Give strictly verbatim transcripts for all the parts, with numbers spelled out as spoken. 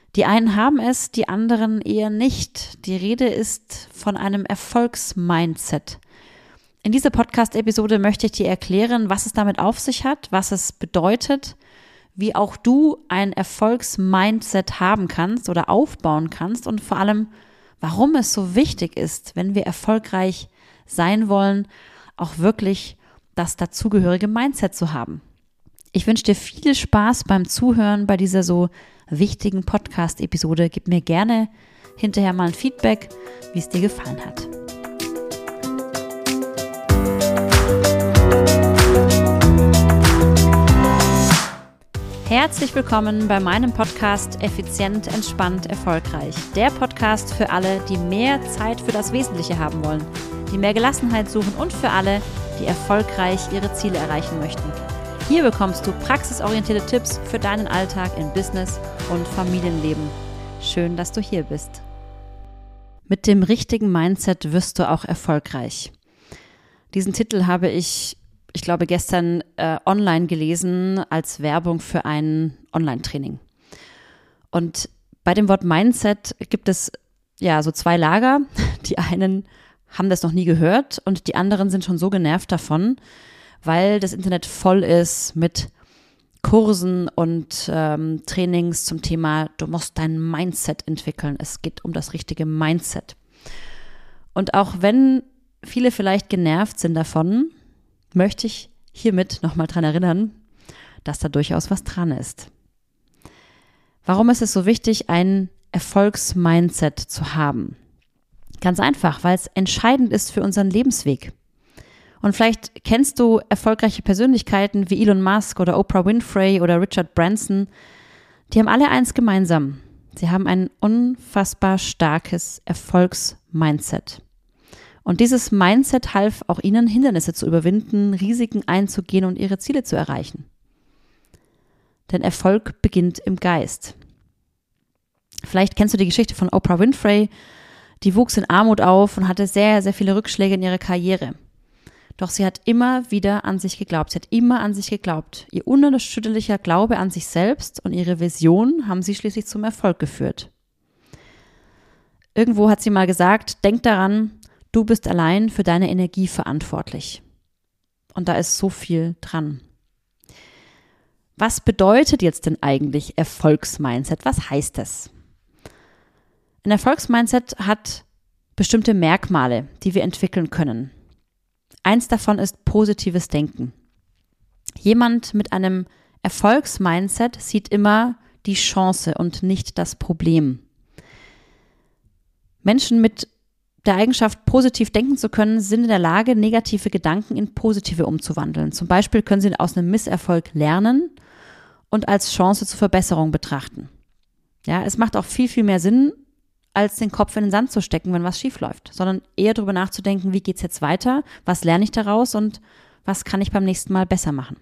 Die einen haben es, die anderen eher nicht. Die Rede ist von einem Erfolgsmindset. In dieser Podcast-Episode möchte ich dir erklären, was es damit auf sich hat, was es bedeutet, wie auch du ein Erfolgsmindset haben kannst oder aufbauen kannst und vor allem, warum es so wichtig ist, wenn wir erfolgreich sein wollen, auch wirklich das dazugehörige Mindset zu haben. Ich wünsche dir viel Spaß beim Zuhören bei dieser so wichtigen Podcast-Episode. Gib mir gerne hinterher mal ein Feedback, wie es dir gefallen hat. Herzlich willkommen bei meinem Podcast Effizient, Entspannt, Erfolgreich. Der Podcast für alle, die mehr Zeit für das Wesentliche haben wollen, die mehr Gelassenheit suchen und für alle, die erfolgreich ihre Ziele erreichen möchten. Hier bekommst du praxisorientierte Tipps für deinen Alltag in Business und Familienleben. Schön, dass du hier bist. Mit dem richtigen Mindset wirst du auch erfolgreich. Diesen Titel habe ich, ich glaube, gestern äh, online gelesen als Werbung für ein Online-Training. Und bei dem Wort Mindset gibt es ja so zwei Lager. Die einen haben das noch nie gehört und die anderen sind schon so genervt davon, weil das Internet voll ist mit Kursen und ähm, Trainings zum Thema, du musst dein Mindset entwickeln. Es geht um das richtige Mindset. Und auch wenn viele vielleicht genervt sind davon, möchte ich hiermit nochmal dran erinnern, dass da durchaus was dran ist. Warum ist es so wichtig, ein Erfolgsmindset zu haben? Ganz einfach, weil es entscheidend ist für unseren Lebensweg. Und vielleicht kennst du erfolgreiche Persönlichkeiten wie Elon Musk oder Oprah Winfrey oder Richard Branson. Die haben alle eins gemeinsam. Sie haben ein unfassbar starkes Erfolgsmindset. Und dieses Mindset half auch ihnen, Hindernisse zu überwinden, Risiken einzugehen und ihre Ziele zu erreichen. Denn Erfolg beginnt im Geist. Vielleicht kennst du die Geschichte von Oprah Winfrey. Die wuchs in Armut auf und hatte sehr, sehr viele Rückschläge in ihrer Karriere. Doch sie hat immer wieder an sich geglaubt. Sie hat immer an sich geglaubt. Ihr unerschütterlicher Glaube an sich selbst und ihre Vision haben sie schließlich zum Erfolg geführt. Irgendwo hat sie mal gesagt, denk daran, du bist allein für deine Energie verantwortlich. Und da ist so viel dran. Was bedeutet jetzt denn eigentlich Erfolgsmindset? Was heißt das? Ein Erfolgsmindset hat bestimmte Merkmale, die wir entwickeln können. Eins davon ist positives Denken. Jemand mit einem Erfolgsmindset sieht immer die Chance und nicht das Problem. Menschen mit der Eigenschaft, positiv denken zu können, sind in der Lage, negative Gedanken in positive umzuwandeln. Zum Beispiel können sie aus einem Misserfolg lernen und als Chance zur Verbesserung betrachten. Ja, es macht auch viel, viel mehr Sinn, als den Kopf in den Sand zu stecken, wenn was schief läuft, sondern eher darüber nachzudenken, wie geht's jetzt weiter, was lerne ich daraus und was kann ich beim nächsten Mal besser machen.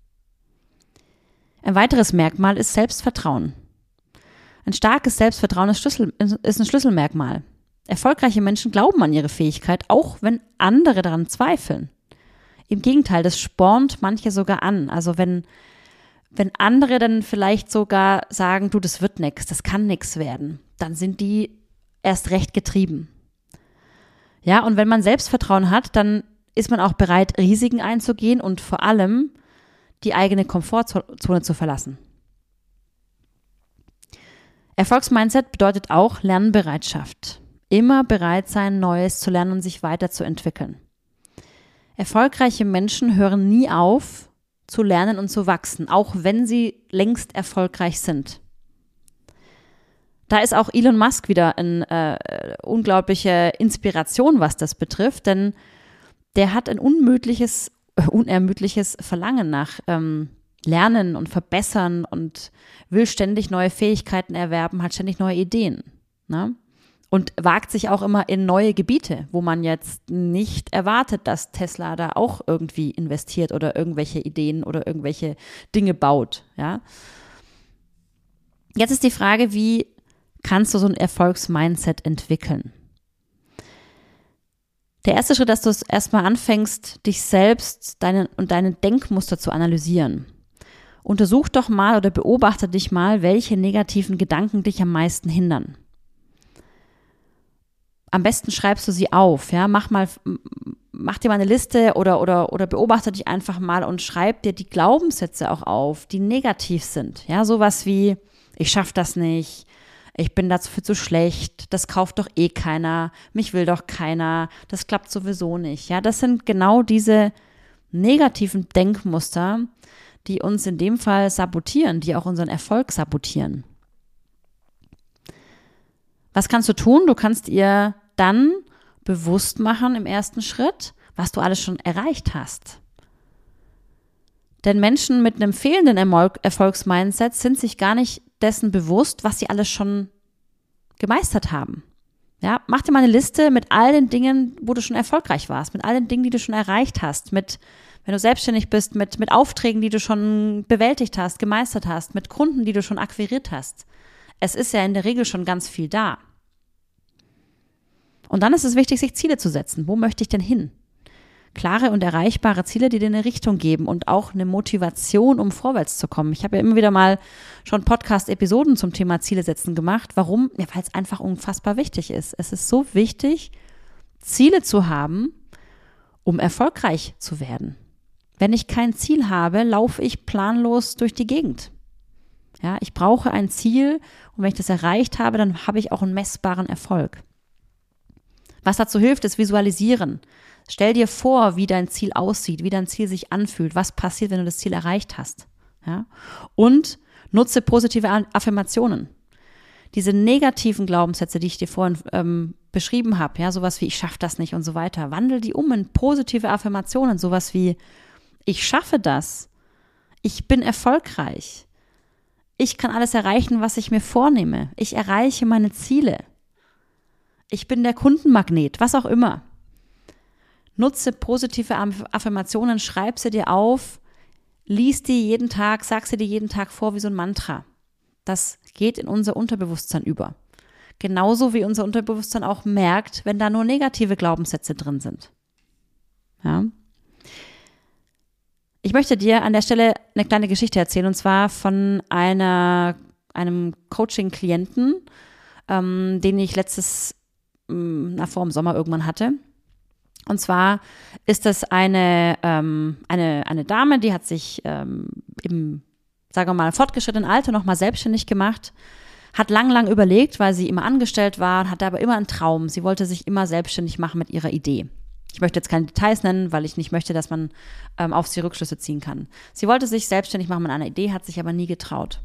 Ein weiteres Merkmal ist Selbstvertrauen. Ein starkes Selbstvertrauen ist, Schlüssel, ist ein Schlüsselmerkmal. Erfolgreiche Menschen glauben an ihre Fähigkeit, auch wenn andere daran zweifeln. Im Gegenteil, das spornt manche sogar an. Also wenn, wenn andere dann vielleicht sogar sagen, du, das wird nix, das kann nix werden, dann sind die erst recht getrieben. Ja, und wenn man Selbstvertrauen hat, dann ist man auch bereit, Risiken einzugehen und vor allem die eigene Komfortzone zu verlassen. Erfolgsmindset bedeutet auch Lernbereitschaft. Immer bereit sein, Neues zu lernen und sich weiterzuentwickeln. Erfolgreiche Menschen hören nie auf, zu lernen und zu wachsen, auch wenn sie längst erfolgreich sind. Da ist auch Elon Musk wieder eine äh, unglaubliche Inspiration, was das betrifft, denn der hat ein unmögliches, äh, unermüdliches Verlangen nach ähm, Lernen und Verbessern und will ständig neue Fähigkeiten erwerben, hat ständig neue Ideen, ne? Und wagt sich auch immer in neue Gebiete, wo man jetzt nicht erwartet, dass Tesla da auch irgendwie investiert oder irgendwelche Ideen oder irgendwelche Dinge baut, ja. Jetzt ist die Frage, wie kannst du so ein Erfolgsmindset entwickeln? Der erste Schritt, dass du es erstmal anfängst, dich selbst deine, und deine Denkmuster zu analysieren untersuch doch mal oder beobachte dich mal, welche negativen Gedanken dich am meisten hindern. Am besten schreibst du sie auf, ja, mach mal, mach dir mal eine Liste oder, oder, oder beobachte dich einfach mal und schreib dir die Glaubenssätze auch auf, die negativ sind, ja, sowas wie, ich schaff das nicht, ich bin dafür zu schlecht, das kauft doch eh keiner, mich will doch keiner, das klappt sowieso nicht, ja, das sind genau diese negativen Denkmuster, die uns in dem Fall sabotieren, die auch unseren Erfolg sabotieren. Was kannst du tun? Du kannst ihr dann bewusst machen im ersten Schritt, was du alles schon erreicht hast. Denn Menschen mit einem fehlenden Erfolgsmindset sind sich gar nicht dessen bewusst, was sie alles schon gemeistert haben. Ja, mach dir mal eine Liste mit all den Dingen, wo du schon erfolgreich warst, mit all den Dingen, die du schon erreicht hast, mit, wenn du selbstständig bist, mit, mit Aufträgen, die du schon bewältigt hast, gemeistert hast, mit Kunden, die du schon akquiriert hast. Es ist ja in der Regel schon ganz viel da. Und dann ist es wichtig, sich Ziele zu setzen. Wo möchte ich denn hin? Klare und erreichbare Ziele, die dir eine Richtung geben und auch eine Motivation, um vorwärts zu kommen. Ich habe ja immer wieder mal schon Podcast-Episoden zum Thema Ziele setzen gemacht. Warum? Ja, weil es einfach unfassbar wichtig ist. Es ist so wichtig, Ziele zu haben, um erfolgreich zu werden. Wenn ich kein Ziel habe, laufe ich planlos durch die Gegend. Ja, ich brauche ein Ziel und wenn ich das erreicht habe, dann habe ich auch einen messbaren Erfolg. Was dazu hilft, ist Visualisieren. Stell dir vor, wie dein Ziel aussieht, wie dein Ziel sich anfühlt, was passiert, wenn du das Ziel erreicht hast. Ja? Und nutze positive Affirmationen. Diese negativen Glaubenssätze, die ich dir vorhin ähm, beschrieben habe, ja, sowas wie ich schaffe das nicht und so weiter, wandel die um in positive Affirmationen, sowas wie ich schaffe das, ich bin erfolgreich, ich kann alles erreichen, was ich mir vornehme, ich erreiche meine Ziele. Ich bin der Kundenmagnet, was auch immer. Nutze positive Affirmationen, schreib sie dir auf, lies die jeden Tag, sag sie dir jeden Tag vor wie so ein Mantra. Das geht in unser Unterbewusstsein über. Genauso wie unser Unterbewusstsein auch merkt, wenn da nur negative Glaubenssätze drin sind. Ja. Ich möchte dir an der Stelle eine kleine Geschichte erzählen, und zwar von einer, einem Coaching-Klienten, ähm, den ich letztes na, vor dem Sommer irgendwann hatte. Und zwar ist das eine, ähm, eine, eine Dame, die hat sich ähm, im, sagen wir mal, fortgeschrittenen Alter nochmal selbstständig gemacht, hat lang, lang überlegt, weil sie immer angestellt war, hatte aber immer einen Traum. Sie wollte sich immer selbstständig machen mit ihrer Idee. Ich möchte jetzt keine Details nennen, weil ich nicht möchte, dass man ähm, auf sie Rückschlüsse ziehen kann. Sie wollte sich selbstständig machen mit einer Idee, hat sich aber nie getraut.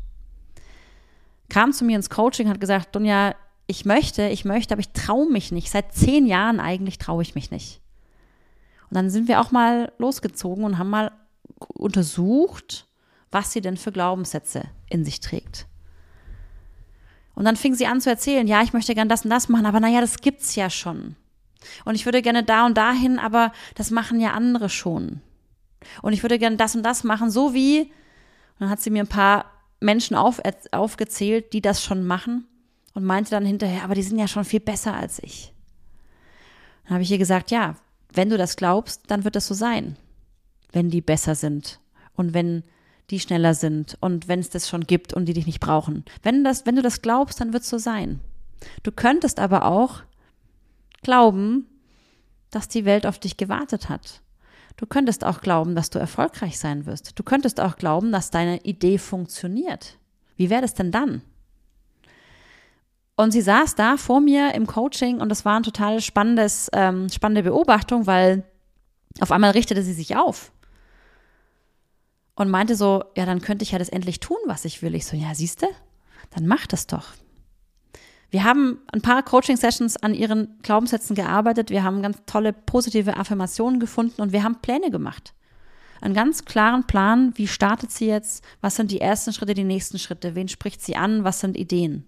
Kam zu mir ins Coaching, hat gesagt, Dunja, ich möchte, ich möchte, aber ich traue mich nicht. Seit zehn Jahren eigentlich traue ich mich nicht. Und dann sind wir auch mal losgezogen und haben mal untersucht, was sie denn für Glaubenssätze in sich trägt. Und dann fing sie an zu erzählen, ja, ich möchte gerne das und das machen, aber naja, das gibt's ja schon. Und ich würde gerne da und dahin, aber das machen ja andere schon. Und ich würde gerne das und das machen, so wie, und dann hat sie mir ein paar Menschen auf, aufgezählt, die das schon machen. Und meinte dann hinterher, aber die sind ja schon viel besser als ich. Dann habe ich ihr gesagt, ja, wenn du das glaubst, dann wird das so sein. Wenn die besser sind und wenn die schneller sind und wenn es das schon gibt und die dich nicht brauchen. Wenn, das, wenn du das glaubst, dann wird es so sein. Du könntest aber auch glauben, dass die Welt auf dich gewartet hat. Du könntest auch glauben, dass du erfolgreich sein wirst. Du könntest auch glauben, dass deine Idee funktioniert. Wie wäre das denn dann? Und sie saß da vor mir im Coaching und das war eine total spannendes, ähm, spannende Beobachtung, weil auf einmal richtete sie sich auf und meinte so, ja, dann könnte ich ja das endlich tun, was ich will. Ich so, ja, siehste, dann mach das doch. Wir haben ein paar Coaching-Sessions an ihren Glaubenssätzen gearbeitet, wir haben ganz tolle positive Affirmationen gefunden und wir haben Pläne gemacht. Einen ganz klaren Plan, wie startet sie jetzt, was sind die ersten Schritte, die nächsten Schritte, wen spricht sie an, was sind Ideen.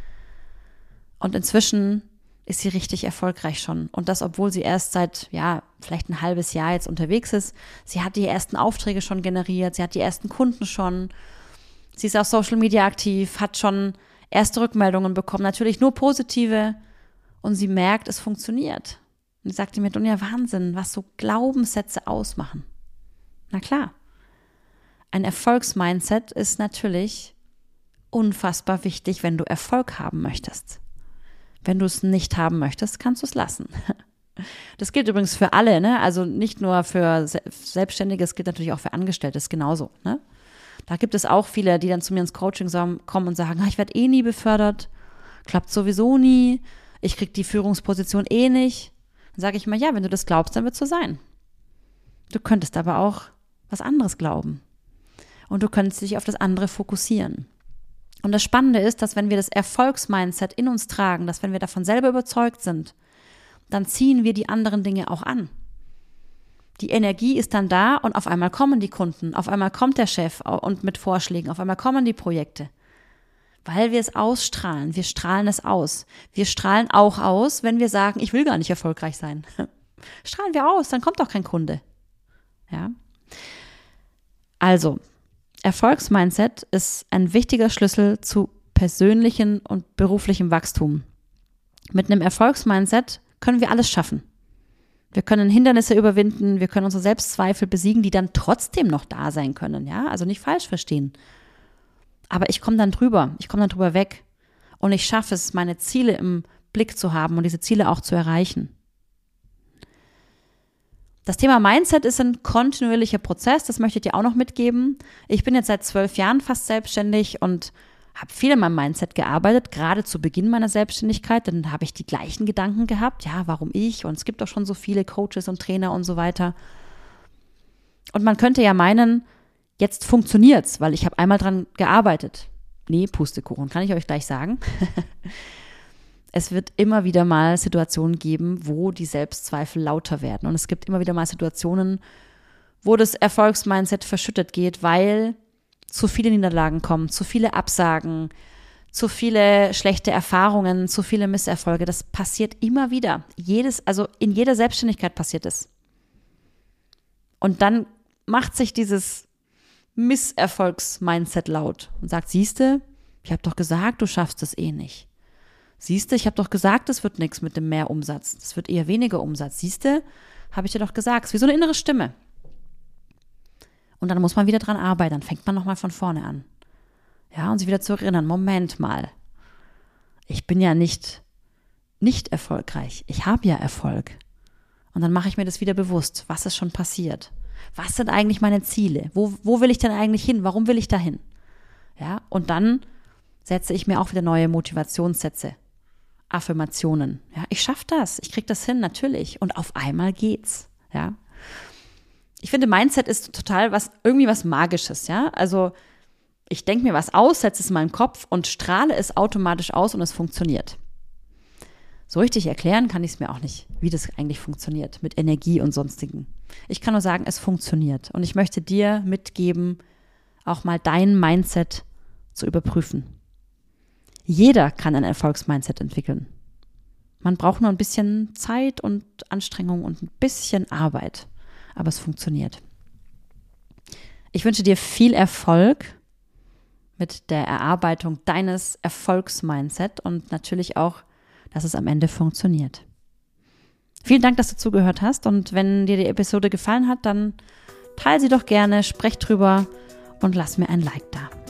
Und inzwischen ist sie richtig erfolgreich schon. Und das, obwohl sie erst seit, ja, vielleicht ein halbes Jahr jetzt unterwegs ist. Sie hat die ersten Aufträge schon generiert, sie hat die ersten Kunden schon. Sie ist auf Social Media aktiv, hat schon erste Rückmeldungen bekommen, natürlich nur positive. Und sie merkt, es funktioniert. Und sie sagte mir, Dunja, Wahnsinn, was so Glaubenssätze ausmachen. Na klar. ein Erfolgsmindset ist natürlich unfassbar wichtig, wenn du Erfolg haben möchtest. Wenn du es nicht haben möchtest, kannst du es lassen. Das gilt übrigens für alle, ne? Also nicht nur für Selbstständige, es gilt natürlich auch für Angestellte, das ist genauso, ne? Da gibt es auch viele, die dann zu mir ins Coaching kommen und sagen, ich werde eh nie befördert, klappt sowieso nie, ich kriege die Führungsposition eh nicht. Dann sage ich mal, ja, wenn du das glaubst, dann wird es so sein. Du könntest aber auch was anderes glauben. Und du könntest dich auf das andere fokussieren. Und das Spannende ist, dass wenn wir das Erfolgsmindset in uns tragen, dass wenn wir davon selber überzeugt sind, dann ziehen wir die anderen Dinge auch an. Die Energie ist dann da und auf einmal kommen die Kunden, auf einmal kommt der Chef und mit Vorschlägen, auf einmal kommen die Projekte. Weil wir es ausstrahlen, wir strahlen es aus. Wir strahlen auch aus, wenn wir sagen, ich will gar nicht erfolgreich sein. Strahlen wir aus, dann kommt auch kein Kunde. Ja. Also, Erfolgsmindset ist ein wichtiger Schlüssel zu persönlichem und beruflichem Wachstum. Mit einem Erfolgsmindset können wir alles schaffen. Wir können Hindernisse überwinden, wir können unsere Selbstzweifel besiegen, die dann trotzdem noch da sein können. Ja, also nicht falsch verstehen. Aber ich komme dann drüber, ich komme dann drüber weg und ich schaffe es, meine Ziele im Blick zu haben und diese Ziele auch zu erreichen. Das Thema Mindset ist ein kontinuierlicher Prozess, das möchte ich dir auch noch mitgeben. Ich bin jetzt seit zwölf Jahren fast selbstständig und habe viel an meinem Mindset gearbeitet, gerade zu Beginn meiner Selbstständigkeit. Dann habe ich die gleichen Gedanken gehabt, ja, warum ich? Und es gibt auch schon so viele Coaches und Trainer und so weiter. Und man könnte ja meinen, jetzt funktioniert's, weil ich habe einmal dran gearbeitet. Nee, Pustekuchen, kann ich euch gleich sagen. Es wird immer wieder mal Situationen geben, wo die Selbstzweifel lauter werden. Und es gibt immer wieder mal Situationen, wo das Erfolgsmindset verschüttet geht, weil zu viele Niederlagen kommen, zu viele Absagen, zu viele schlechte Erfahrungen, zu viele Misserfolge. Das passiert immer wieder. Jedes, also in jeder Selbstständigkeit passiert es. Und dann macht sich dieses Misserfolgs-Mindset laut und sagt, siehste, ich habe doch gesagt, du schaffst es eh nicht. Siehste, ich habe doch gesagt, es wird nichts mit dem Mehrumsatz. Es wird eher weniger Umsatz. Siehste, habe ich dir doch gesagt. Es ist wie so eine innere Stimme. Und dann muss man wieder dran arbeiten. Dann fängt man nochmal von vorne an. Ja, und sich wieder zu erinnern, Moment mal. Ich bin ja nicht, nicht erfolgreich. Ich habe ja Erfolg. Und dann mache ich mir das wieder bewusst. Was ist schon passiert? Was sind eigentlich meine Ziele? Wo, wo will ich denn eigentlich hin? Warum will ich da hin? Ja, und dann setze ich mir auch wieder neue Motivationssätze. Affirmationen. Ja, ich schaffe das, ich kriege das hin, natürlich. Und auf einmal geht's. Ja. Ich finde, Mindset ist total was, irgendwie was Magisches, ja. Also ich denke mir was aus, setze es in meinen Kopf und strahle es automatisch aus und es funktioniert. So richtig erklären kann ich es mir auch nicht, wie das eigentlich funktioniert mit Energie und sonstigen. Ich kann nur sagen, es funktioniert. Und ich möchte dir mitgeben, auch mal dein Mindset zu überprüfen. Jeder kann ein Erfolgsmindset entwickeln. Man braucht nur ein bisschen Zeit und Anstrengung und ein bisschen Arbeit, aber es funktioniert. Ich wünsche dir viel Erfolg mit der Erarbeitung deines Erfolgsmindset und natürlich auch, dass es am Ende funktioniert. Vielen Dank, dass du zugehört hast und wenn dir die Episode gefallen hat, dann teile sie doch gerne, sprech drüber und lass mir ein Like da.